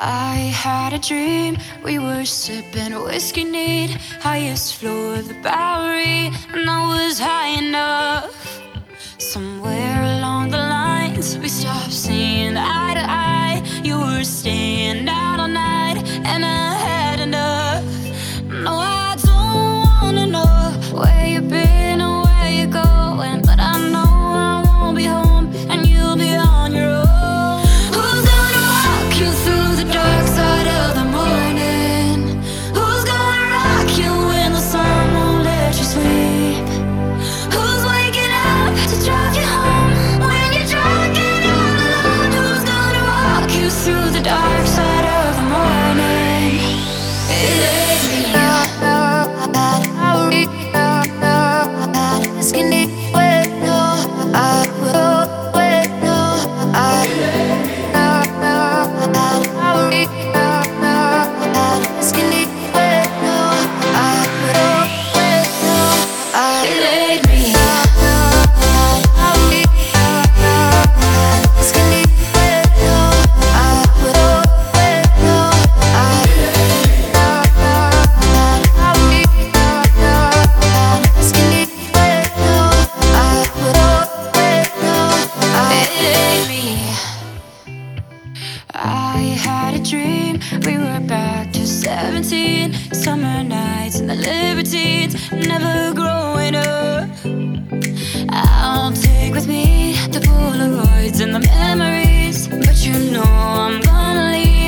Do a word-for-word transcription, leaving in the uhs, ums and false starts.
I had a dream, we were sipping whiskey neat, highest floor of the Bowery, and I was high enough. Somewhere along the lines, we stopped seeing eye to eye. You were staying out all night, and I had enough. No, I don't wanna know where you've been or where you're going, but I know I won't be home, and you'll be on your own. Who's gonna walk you through the dark side of the morning? Who's gonna rock you when the sun won't let you sleep? Who's waking up to drive you home when you're drunk and all alone? Who's gonna walk you through the dark side of the morning? It ain't me. Skinny, wait, no, I will wait, no, I skinny, wait, no, I will wait, no, I it ain't me. Skinny, wait, no, I will wait, no, I skinny, wait, no, I will wait, no, I it ain't me. I had a dream, we were back to seventeen, summer nights and the libertines, never growing up. I'll take with me the Polaroids and the memories, but you know I'm gonna leave.